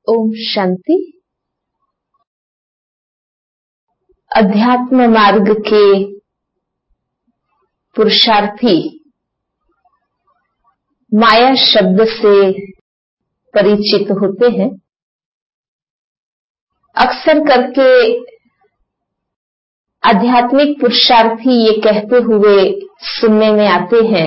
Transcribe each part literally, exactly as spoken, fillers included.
ओम शांति। अध्यात्म मार्ग के पुरुषार्थी माया शब्द से परिचित होते हैं। अक्सर करके आध्यात्मिक पुरुषार्थी ये कहते हुए सुनने में आते हैं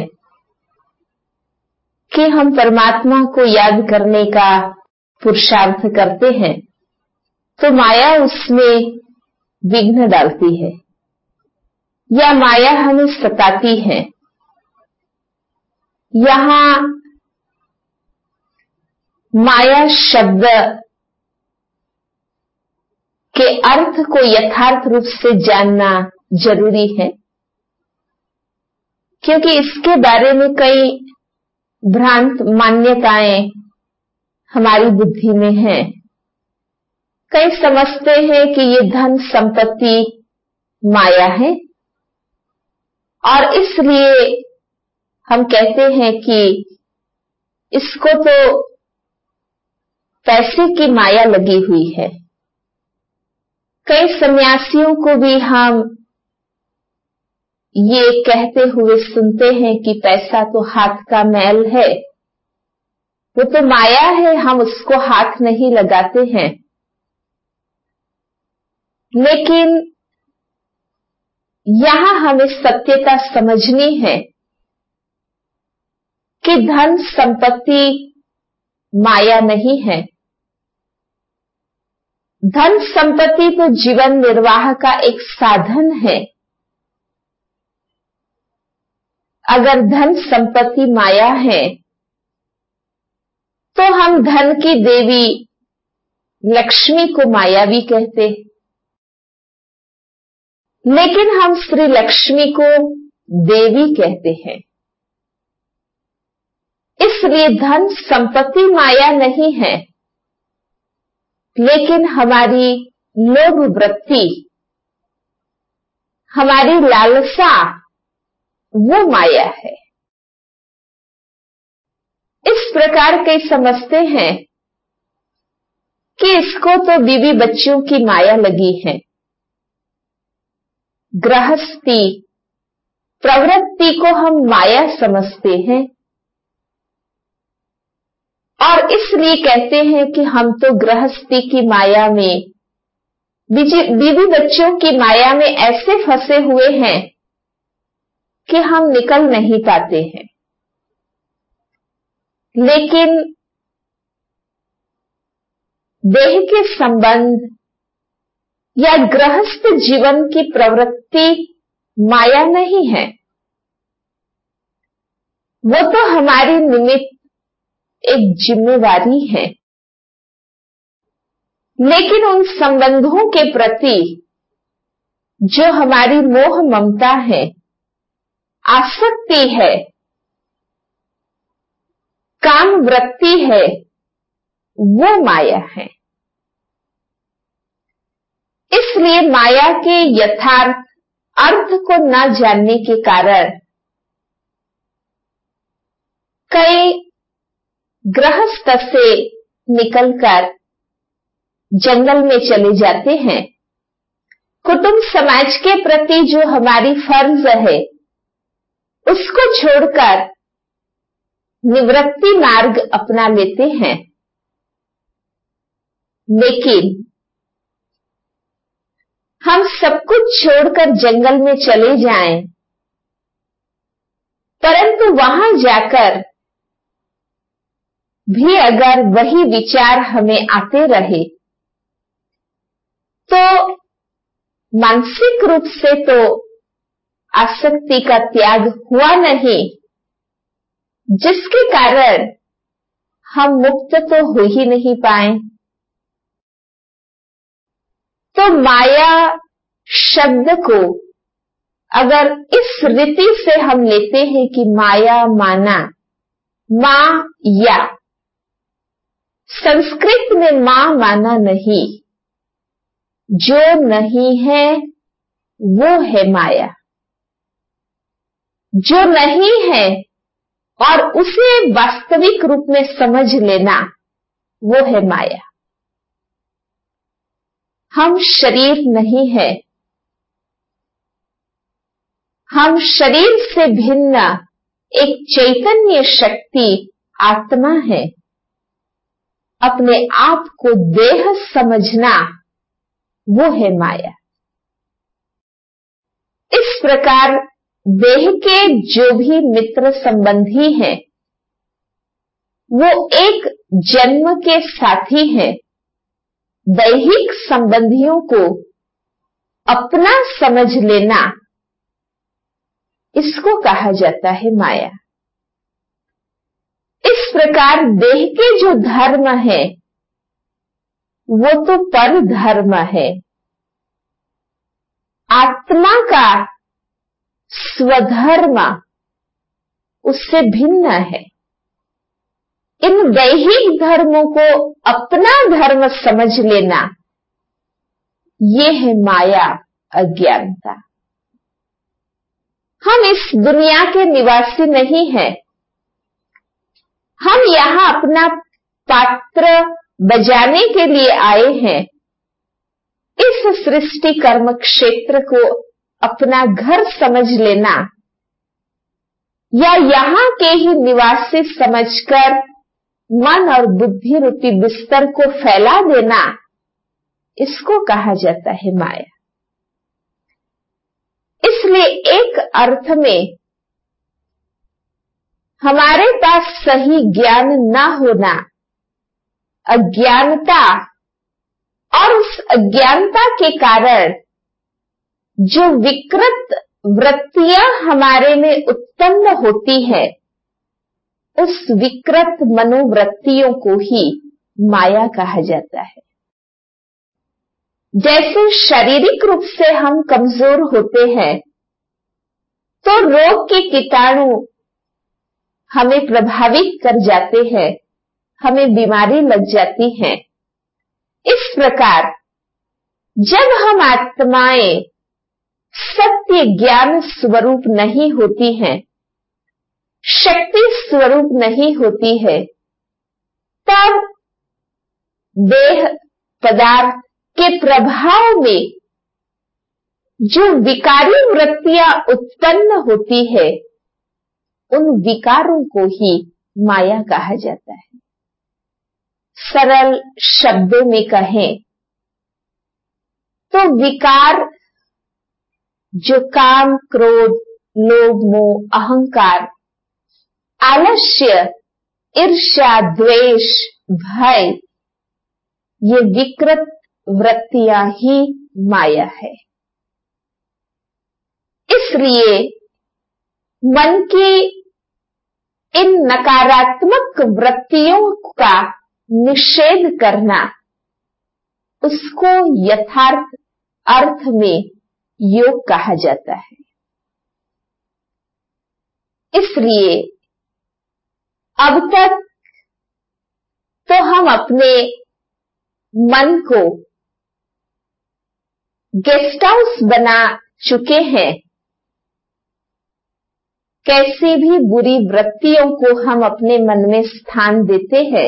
कि हम परमात्मा को याद करने का पुरुषार्थ करते हैं तो माया उसमें विघ्न डालती है या माया हमें सताती है। यहाँ माया शब्द के अर्थ को यथार्थ रूप से जानना जरूरी है, क्योंकि इसके बारे में कई भ्रांत मान्यताएं हमारी बुद्धि में हैं। कई समझते हैं कि ये धन संपत्ति माया है और इसलिए हम कहते हैं कि इसको तो पैसे की माया लगी हुई है। कई सन्यासियों को भी हम ये कहते हुए सुनते हैं कि पैसा तो हाथ का मैल है, वो तो माया है, हम उसको हाथ नहीं लगाते हैं। लेकिन यहां हमें सत्यता समझनी है कि धन संपत्ति माया नहीं है। धन संपत्ति तो जीवन निर्वाह का एक साधन है। अगर धन संपत्ति माया है तो हम धन की देवी लक्ष्मी को मायावी कहते, लेकिन हम श्री लक्ष्मी को देवी कहते हैं। इसलिए धन संपत्ति माया नहीं है, लेकिन हमारी लोभ वृत्ति, हमारी लालसा वो माया है। इस प्रकार के समझते हैं कि इसको तो बीवी बच्चों की माया लगी है। गृहस्थी प्रवृत्ति को हम माया समझते हैं और इसलिए कहते हैं कि हम तो गृहस्थी की माया में, बीवी बच्चों की माया में ऐसे फंसे हुए हैं कि हम निकल नहीं पाते हैं। लेकिन देह के संबंध या गृहस्थ जीवन की प्रवृत्ति माया नहीं है, वो तो हमारी निमित्त एक जिम्मेवारी है। लेकिन उन संबंधों के प्रति जो हमारी मोह ममता है, आसक्ति है, काम वृत्ति है, वो माया है। इसलिए माया के यथार्थ अर्थ को न जानने के कारण कई गृहस्थ से निकलकर जंगल में चले जाते हैं। कुटुंब समाज के प्रति जो हमारी फर्ज है उसको छोड़कर निवृत्ति मार्ग अपना लेते हैं। लेकिन हम सब कुछ छोड़कर जंगल में चले जाएं, परंतु वहां जाकर भी अगर वही विचार हमें आते रहे तो मानसिक रूप से तो आसक्ति का त्याग हुआ नहीं, जिसके कारण हम मुक्त तो हो ही नहीं पाए। तो माया शब्द को अगर इस रीति से हम लेते हैं कि माया माना, मां या संस्कृत में मां माना नहीं, जो नहीं है वो है माया। जो नहीं है और उसे वास्तविक रूप में समझ लेना वो है माया। हम शरीर नहीं है। हम शरीर से भिन्न एक चैतन्य शक्ति आत्मा है। अपने आप को देह समझना वो है माया। इस प्रकार देह के जो भी मित्र संबंधी हैं वो एक जन्म के साथी हैं। दैहिक संबंधियों को अपना समझ लेना, इसको कहा जाता है माया। इस प्रकार देह के जो धर्म है वो तो पर धर्म है। आत्मा का स्वधर्म उससे भिन्न है। इन दैहिक धर्मों को अपना धर्म समझ लेना, ये है माया, अज्ञानता। हम इस दुनिया के निवासी नहीं हैं। हम यहां अपना पात्र बजाने के लिए आए हैं। इस सृष्टि कर्म क्षेत्र को अपना घर समझ लेना या यहां के ही निवासी समझकर मन और बुद्धि रूपी बिस्तर को फैला देना, इसको कहा जाता है माया। इसलिए एक अर्थ में हमारे पास सही ज्ञान न होना, अज्ञानता, और उस अज्ञानता के कारण जो विकृत वृत्तियां हमारे में उत्पन्न होती है, उस विकृत मनोवृत्तियों को ही माया कहा जाता है। जैसे शारीरिक रूप से हम कमजोर होते हैं तो रोग के कीटाणु हमें प्रभावित कर जाते हैं, हमें बीमारी लग जाती है। इस प्रकार जब हम आत्माएं सत्य ज्ञान स्वरूप नहीं होती हैं, शक्ति स्वरूप नहीं होती है, तब देह पदार्थ के प्रभाव में जो विकारी वृत्तियां उत्पन्न होती है, उन विकारों को ही माया कहा जाता है। सरल शब्दों में कहें तो विकार जो काम, क्रोध, लोभ, मोह, अहंकार, आलस्य, ईर्ष्या, द्वेष, भय, ये विकृत वृत्तियां ही माया है। इसलिए मन की इन नकारात्मक वृत्तियों का निषेध करना, उसको यथार्थ अर्थ में योग कहा जाता है। इसलिए अब तक तो हम अपने मन को गेस्ट हाउस बना चुके हैं। कैसी भी बुरी वृत्तियों को हम अपने मन में स्थान देते हैं।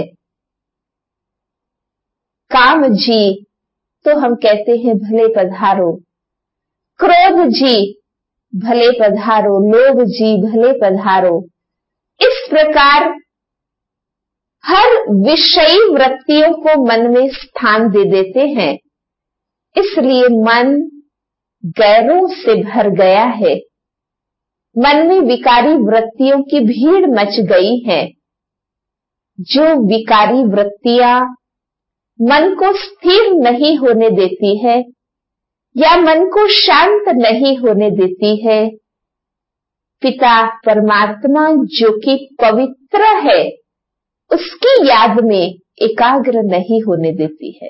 काम जी तो हम कहते हैं भले पधारो, क्रोध जी भले पधारो, लोभ जी भले पधारो। इस प्रकार हर विषयी वृत्तियों को मन में स्थान दे देते हैं। इसलिए मन गैरों से भर गया है। मन में विकारी वृत्तियों की भीड़ मच गई है। जो विकारी वृत्तियां मन को स्थिर नहीं होने देती है या मन को शांत नहीं होने देती है, पिता परमात्मा जो कि पवित्र है, उसकी याद में एकाग्र नहीं होने देती है।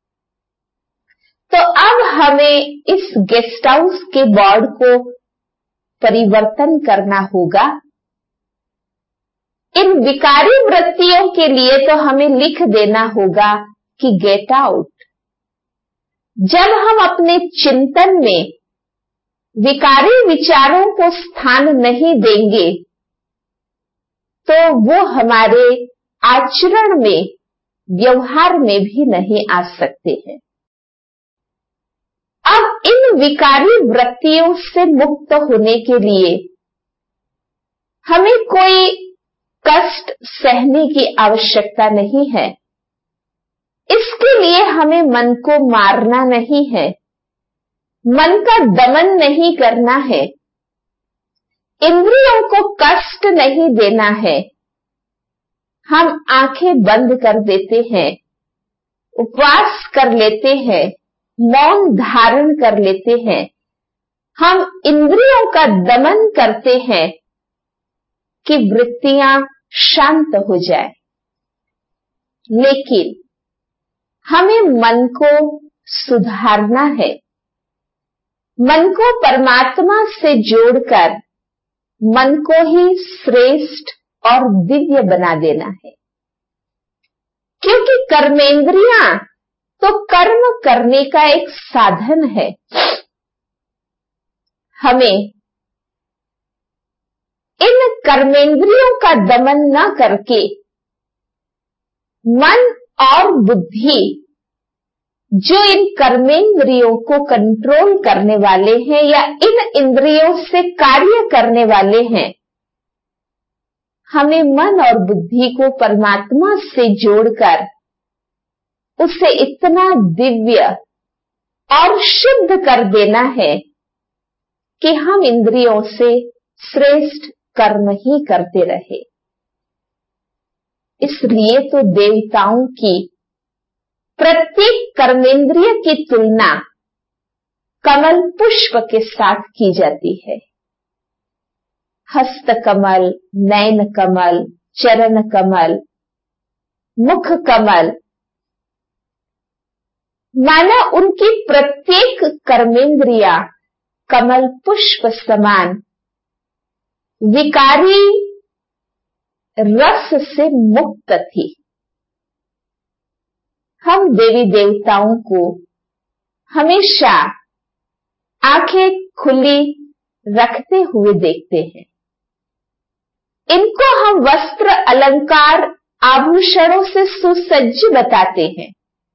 तो अब हमें इस गेस्ट हाउस के बोर्ड को परिवर्तन करना होगा। इन विकारी वृत्तियों के लिए तो हमें लिख देना होगा कि गेट आउट। जब हम अपने चिंतन में विकारी विचारों को स्थान नहीं देंगे तो वो हमारे आचरण में, व्यवहार में भी नहीं आ सकते हैं। अब इन विकारी वृत्तियों से मुक्त होने के लिए हमें कोई कष्ट सहने की आवश्यकता नहीं है। इसके लिए हमें मन को मारना नहीं है, मन का दमन नहीं करना है, इंद्रियों को कष्ट नहीं देना है। हम आंखें बंद कर देते हैं, उपवास कर लेते हैं, मौन धारण कर लेते हैं, हम इंद्रियों का दमन करते हैं कि वृत्तियां शांत हो जाए। लेकिन हमें मन को सुधारना है, मन को परमात्मा से जोड़कर मन को ही श्रेष्ठ और दिव्य बना देना है। क्योंकि कर्मेंद्रियां तो कर्म करने का एक साधन है। हमें इन कर्मेंद्रियों का दमन न करके मन और बुद्धि, जो इन कर्मेंद्रियों को कंट्रोल करने वाले हैं या इन इंद्रियों से कार्य करने वाले हैं, हमें मन और बुद्धि को परमात्मा से जोड़कर उसे इतना दिव्य और शुद्ध कर देना है कि हम इंद्रियों से श्रेष्ठ कर्म ही करते रहे। इसलिए तो देवताओं की प्रत्येक कर्मेंद्रिय की तुलना कमल पुष्प के साथ की जाती है। हस्त कमल, नयन कमल, चरण कमल, मुख कमल, माना उनकी प्रत्येक कर्मेंद्रिया कमल पुष्प समान विकारी रस से मुक्त थी। हम देवी देवताओं को हमेशा आंखें खुली रखते हुए देखते हैं। इनको हम वस्त्र अलंकार आभूषणों से सुसज्ज बताते हैं,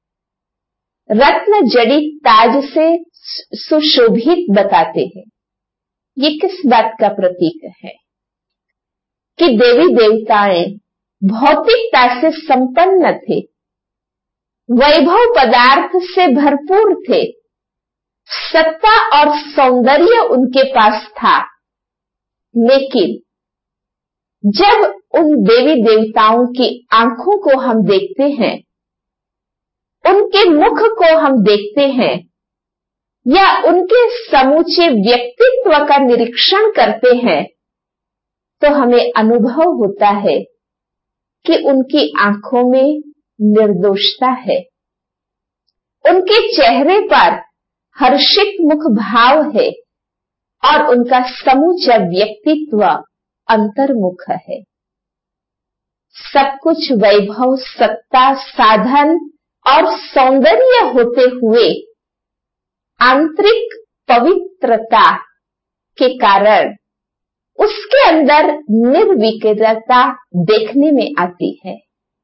रत्न जड़ित ताज से सुशोभित बताते हैं। ये किस बात का प्रतीक है कि देवी देवताएं भौतिकता से संपन्न थे, वैभव पदार्थ से भरपूर थे, सत्ता और सौंदर्य उनके पास था। लेकिन जब उन देवी देवताओं की आंखों को हम देखते हैं, उनके मुख को हम देखते हैं या उनके समूचे व्यक्तित्व का निरीक्षण करते हैं, तो हमें अनुभव होता है कि उनकी आंखों में निर्दोषता है, उनके चेहरे पर हर्षित मुख भाव है और उनका समूचा व्यक्तित्व अंतर्मुख है। सब कुछ वैभव, सत्ता, साधन और सौंदर्य होते हुए आंतरिक पवित्रता के कारण उसके अंदर निर्विकारता देखने में आती है।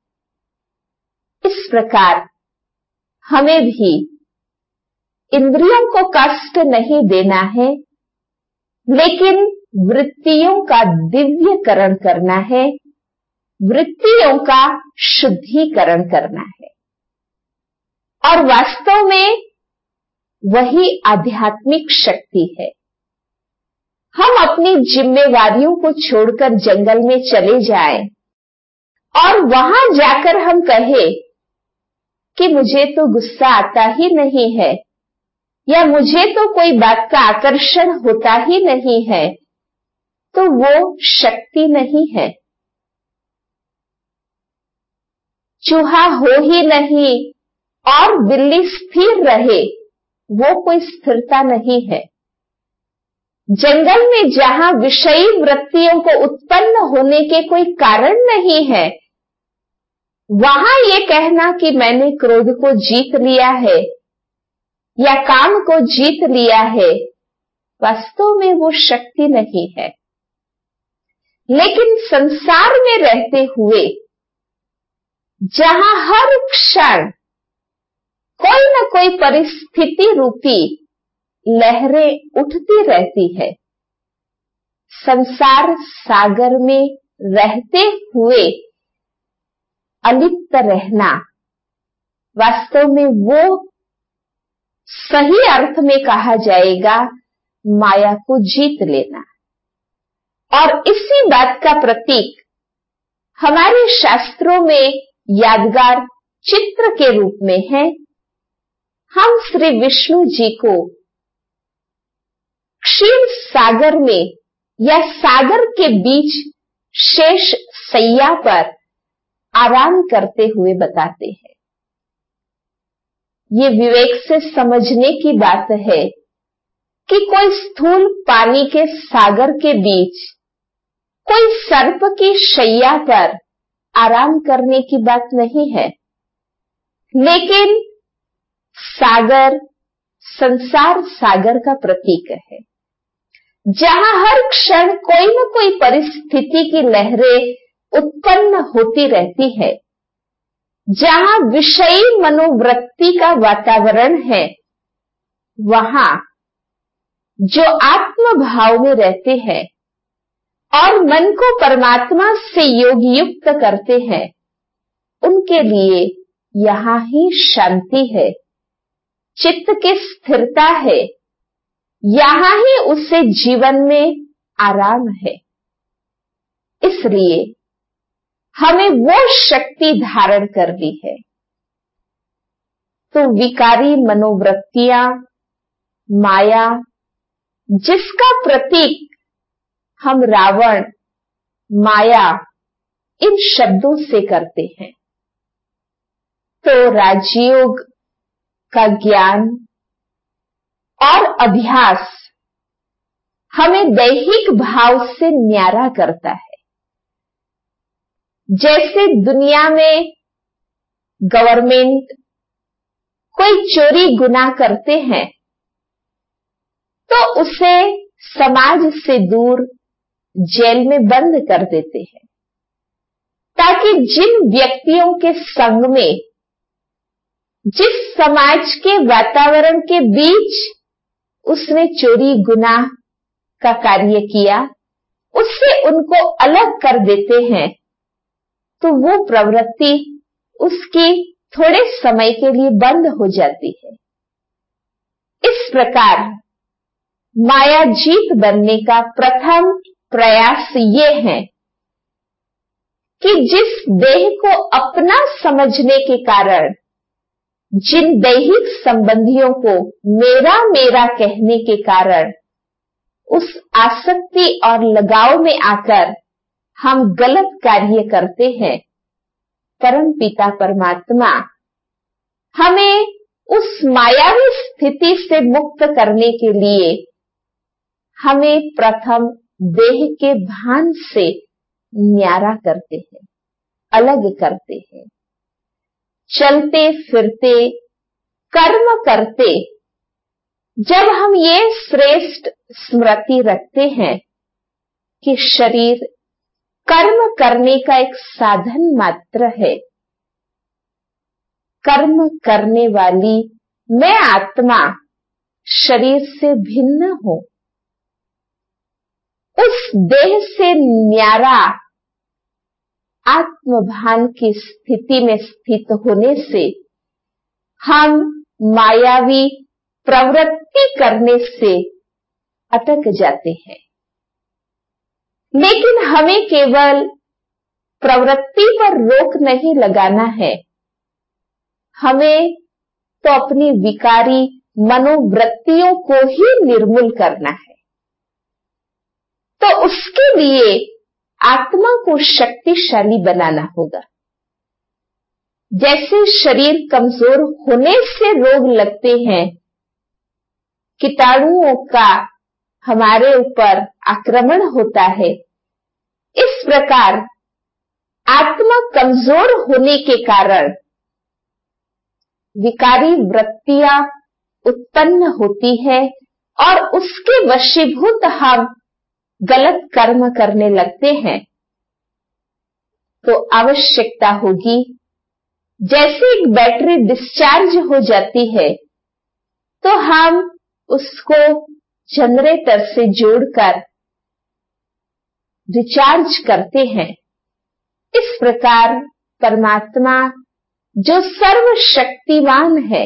इस प्रकार हमें भी इंद्रियों को कष्ट नहीं देना है, लेकिन वृत्तियों का दिव्यकरण करना है, वृत्तियों का शुद्धिकरण करना है। और वास्तव में वही आध्यात्मिक शक्ति है। हम अपनी जिम्मेवारियों को छोड़कर जंगल में चले जाएं और वहां जाकर हम कहें कि मुझे तो गुस्सा आता ही नहीं है या मुझे तो कोई बात का आकर्षण होता ही नहीं है, तो वो शक्ति नहीं है। चूहा हो ही नहीं और बिल्ली स्थिर रहे, वो कोई स्थिरता नहीं है। जंगल में जहां विषयी वृत्तियों को उत्पन्न होने के कोई कारण नहीं है, वहां ये कहना कि मैंने क्रोध को जीत लिया है या काम को जीत लिया है, वास्तव में वो शक्ति नहीं है। लेकिन संसार में रहते हुए जहां हर क्षण कोई न कोई परिस्थिति रूपी लहरें उठती रहती है। संसार सागर में रहते हुए अलिप्त रहना वास्तव में वो सही अर्थ में कहा जाएगा माया को जीत लेना। और इसी बात का प्रतीक हमारे शास्त्रों में यादगार चित्र के रूप में है। हम श्री विष्णु जी को क्षीर सागर में या सागर के बीच शेष सैया पर आराम करते हुए बताते हैं। ये विवेक से समझने की बात है कि कोई स्थूल पानी के सागर के बीच कोई सर्प की शैया पर आराम करने की बात नहीं है, लेकिन सागर संसार सागर का प्रतीक है, जहां हर क्षण कोई न कोई परिस्थिति की लहरें उत्पन्न होती रहती है, जहां विषयी मनोवृत्ति का वातावरण है, वहां जो आत्म भाव में रहते हैं और मन को परमात्मा से योग युक्त करते हैं, उनके लिए यहां ही शांति है, चित्त की स्थिरता है, यहां ही उससे जीवन में आराम है। इसलिए हमें वो शक्ति धारण करनी है। तो विकारी मनोवृत्तियां, माया, जिसका प्रतीक हम रावण, माया इन शब्दों से करते हैं, तो राजयोग का ज्ञान और अभ्यास हमें दैहिक भाव से न्यारा करता है। जैसे दुनिया में गवर्नमेंट कोई चोरी गुनाह करते हैं तो उसे समाज से दूर जेल में बंद कर देते हैं, ताकि जिन व्यक्तियों के संग में, जिस समाज के वातावरण के बीच उसने चोरी गुनाह का कार्य किया, उससे उनको अलग कर देते हैं, तो वो प्रवृत्ति उसकी थोड़े समय के लिए बंद हो जाती है। इस प्रकार माया जीत बनने का प्रथम प्रयास ये है कि जिस देह को अपना समझने के कारण, जिन दैहिक संबंधियों को मेरा मेरा कहने के कारण उस आसक्ति और लगाव में आकर हम गलत कार्य करते हैं, परम पिता परमात्मा हमें उस मायावी स्थिति से मुक्त करने के लिए हमें प्रथम देह के भान से न्यारा करते हैं, अलग करते हैं। चलते फिरते कर्म करते जब हम ये श्रेष्ठ स्मृति रखते हैं कि शरीर कर्म करने का एक साधन मात्र है, कर्म करने वाली मैं आत्मा शरीर से भिन्न हूं, उस देह से न्यारा आत्मभान की स्थिति में स्थित होने से हम मायावी प्रवृत्ति करने से अटक जाते हैं। लेकिन हमें केवल प्रवृत्ति पर रोक नहीं लगाना है, हमें तो अपनी विकारी मनोवृत्तियों को ही निर्मूल करना है। तो उसके लिए आत्मा को शक्तिशाली बनाना होगा। जैसे शरीर कमजोर होने से रोग लगते हैं, कीटाणुओं का हमारे ऊपर आक्रमण होता है, इस प्रकार आत्मा कमजोर होने के कारण विकारी वृत्तियां उत्पन्न होती है और उसके वशीभूत हम गलत कर्म करने लगते हैं। तो आवश्यकता होगी, जैसे एक बैटरी डिस्चार्ज हो जाती है तो हम उसको जनरेटर से जोड़कर रिचार्ज करते हैं। इस प्रकार परमात्मा जो सर्वशक्तिमान है,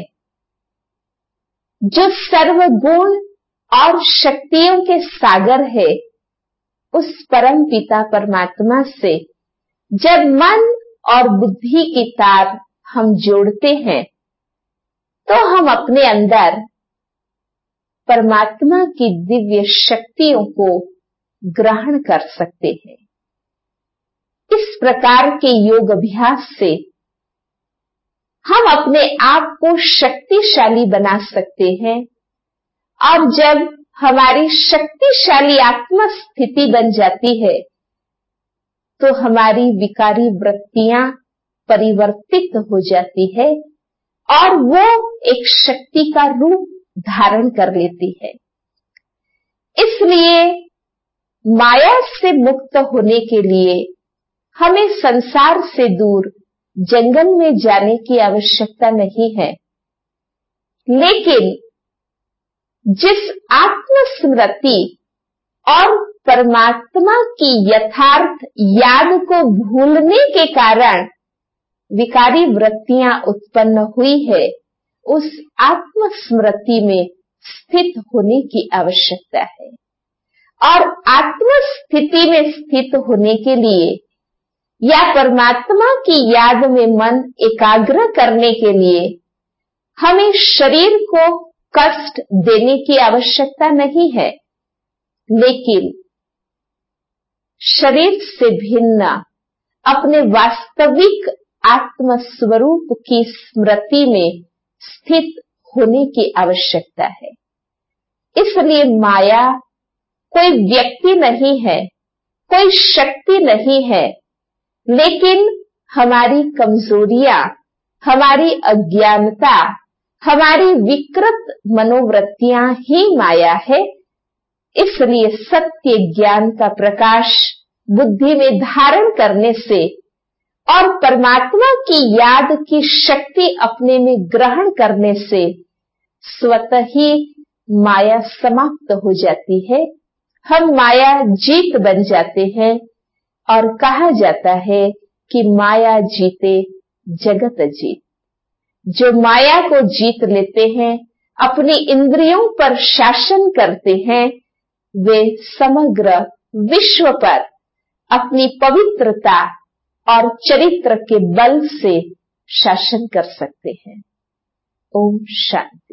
जो सर्वगुण और शक्तियों के सागर है, उस परम पिता परमात्मा से जब मन और बुद्धि की तार हम जोड़ते हैं तो हम अपने अंदर परमात्मा की दिव्य शक्तियों को ग्रहण कर सकते हैं। इस प्रकार के योग अभ्यास से हम अपने आप को शक्तिशाली बना सकते हैं, और जब हमारी शक्तिशाली आत्मा स्थिति बन जाती है तो हमारी विकारी वृत्तियां परिवर्तित हो जाती है और वो एक शक्ति का रूप धारण कर लेती है। इसलिए माया से मुक्त होने के लिए हमें संसार से दूर जंगल में जाने की आवश्यकता नहीं है, लेकिन जिस आत्मस्मृति और परमात्मा की यथार्थ याद को भूलने के कारण विकारी वृत्तियां उत्पन्न हुई है, उस आत्मस्मृति में स्थित होने की आवश्यकता है। और आत्मस्थिति में स्थित होने के लिए या परमात्मा की याद में मन एकाग्र करने के लिए हमें शरीर को कष्ट देने की आवश्यकता नहीं है, लेकिन शरीर से भिन्न अपने वास्तविक आत्म स्वरूप की स्मृति में स्थित होने की आवश्यकता है। इसलिए माया कोई व्यक्ति नहीं है, कोई शक्ति नहीं है, लेकिन हमारी कमजोरियां, हमारी अज्ञानता, हमारी विकृत मनोवृत्तियां ही माया है। इसलिए सत्य ज्ञान का प्रकाश बुद्धि में धारण करने से और परमात्मा की याद की शक्ति अपने में ग्रहण करने से स्वतः ही माया समाप्त हो जाती है। हम माया जीत बन जाते हैं और कहा जाता है कि माया जीते जगत जीत। जो माया को जीत लेते हैं, अपनी इंद्रियों पर शासन करते हैं, वे समग्र विश्व पर अपनी पवित्रता और चरित्र के बल से शासन कर सकते हैं। ओम शांति।